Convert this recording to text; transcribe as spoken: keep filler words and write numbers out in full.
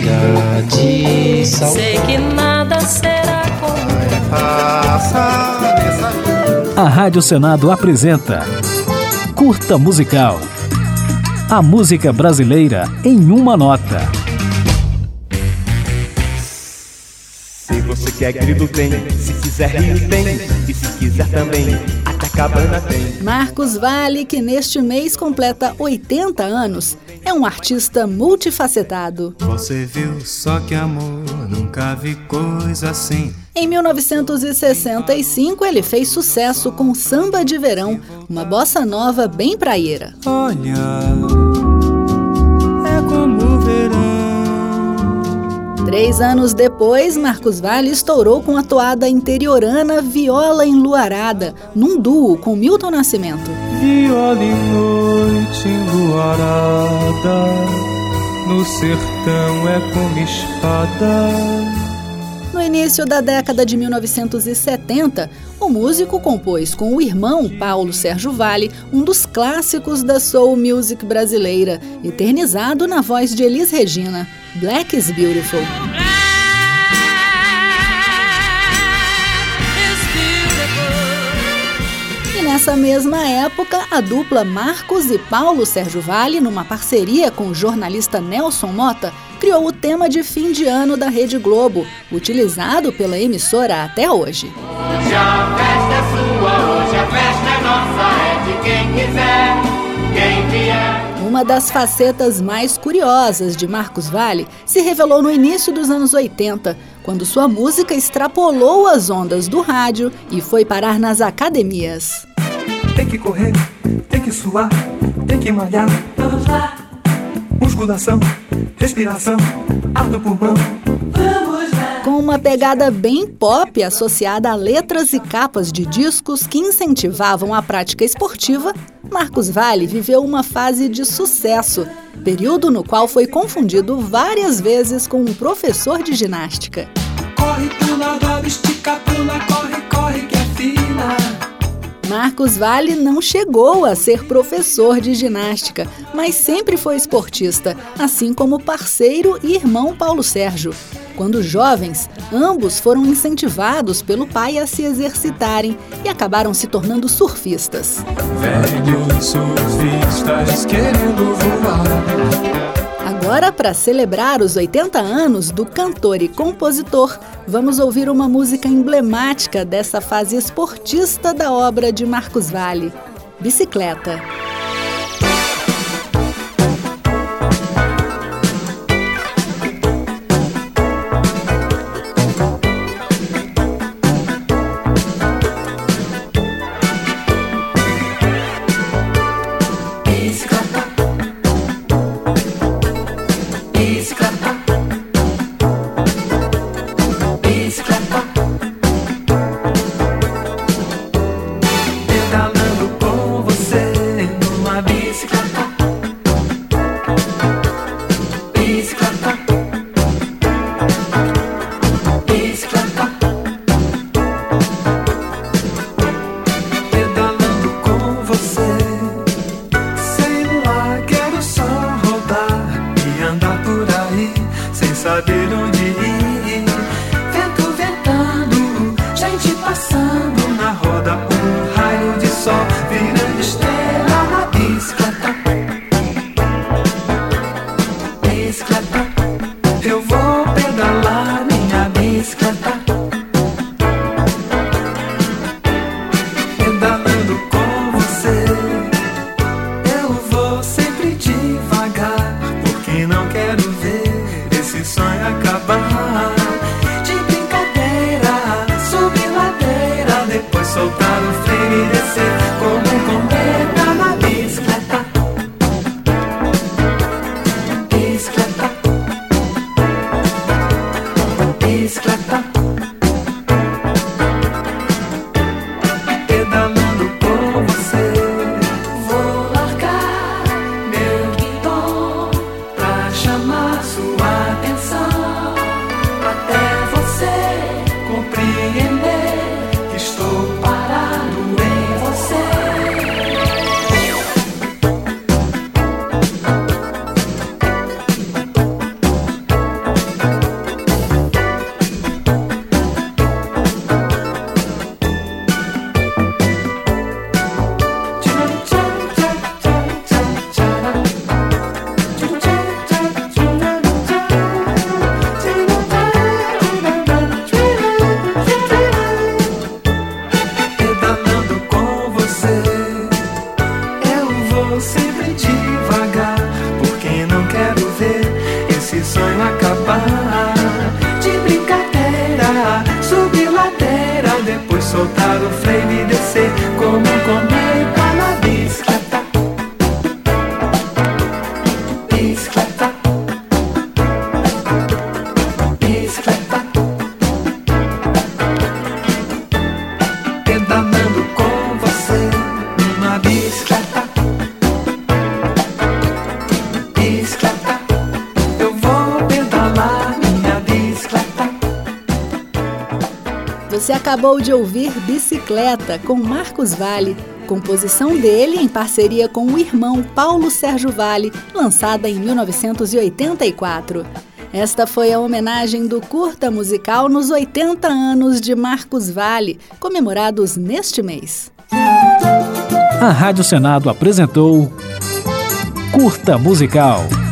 de sal. Sei que nada será como a Rádio Senado apresenta Curta Musical. A música brasileira em uma nota. Se você quer grilo tem, se quiser rio tem, e se quiser também, até cabana tem. Marcos Valle, que neste mês completa oitenta anos, é um artista multifacetado. Você viu só que amor, nunca vi coisa assim. Em mil novecentos e sessenta e cinco, ele fez sucesso com Samba de Verão, uma bossa nova bem praieira. Olha, é como o verão. Três anos depois, Marcos Valle estourou com a toada interiorana Viola Enluarada, num duo com Milton Nascimento. Viola em noite enluarada, no sertão é como espada. No início da década de mil novecentos e setenta, o músico compôs com o irmão Paulo Sérgio Valle um dos clássicos da soul music brasileira, eternizado na voz de Elis Regina, Black is Beautiful. E nessa mesma época, a dupla Marcos e Paulo Sérgio Valle, numa parceria com o jornalista Nelson Mota, criou o tema de fim de ano da Rede Globo, utilizado pela emissora até hoje. Hoje a festa é sua, hoje a festa é nossa, é de quem quiser, quem vier. Uma das facetas mais curiosas de Marcos Valle se revelou no início dos anos oitenta, quando sua música extrapolou as ondas do rádio e foi parar nas academias. Tem que correr, tem que suar, tem que malhar. Vamos lá. Musculação, respiração, ar do pulmão. Vamos lá. Com uma pegada bem pop associada a letras e capas de discos que incentivavam a prática esportiva, Marcos Valle viveu uma fase de sucesso, período no qual foi confundido várias vezes com um professor de ginástica. Corre, pula, dobra, estica, pula, corre, corre que é fina. Marcos Valle não chegou a ser professor de ginástica, mas sempre foi esportista, assim como parceiro e irmão Paulo Sérgio. Quando jovens, ambos foram incentivados pelo pai a se exercitarem e acabaram se tornando surfistas. Velhos surfistas querendo voar. Agora, para celebrar os oitenta anos do cantor e compositor, vamos ouvir uma música emblemática dessa fase esportista da obra de Marcos Valle, Bicicleta. Saber onde ir, vento ventando, gente passando na roda, um raio de sol virando estrela na bicicleta. Bicicleta, eu vou pedalar minha bicicleta. Pedalando com você, eu vou sempre devagar, porque não quero ver esse sonho acabar. De brincadeira, subir ladeira, depois soltar o freio e descer como um cometa na bicicleta. Bicicleta, soltar o freio e descer como um cometa na bicicleta. Bicicleta. Bicicleta. Pedalando com você numa bicicleta. Bicicleta. Eu vou pedalar minha bicicleta. Você acabou de ouvir Bicicleta, com Marcos Valle, composição dele em parceria com o irmão Paulo Sérgio Valle, lançada em mil novecentos e oitenta e quatro. Esta foi a homenagem do Curta Musical nos oitenta anos de Marcos Valle, comemorados neste mês. A Rádio Senado apresentou Curta Musical.